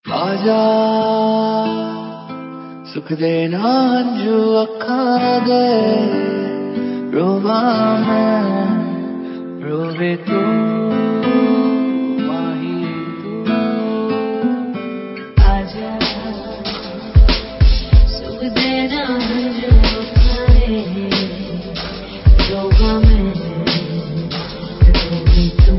आजा सुख देना अंजू अखा दे रोवा मैं रोवे तू माही तू आजा सुख देना अंजू अखा दे रोवा मैं रोवे तू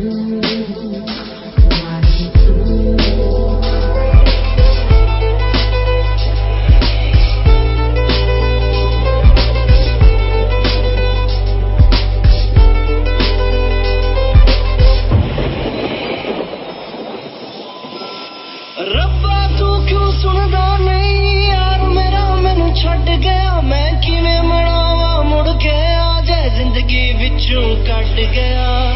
रब्बा तू क्यों सुनदा नहीं यार मेरा मैनू छड्ड गया मैं किवें मनावा मुड़ के आ जाए जिंदगी विचों कट गया।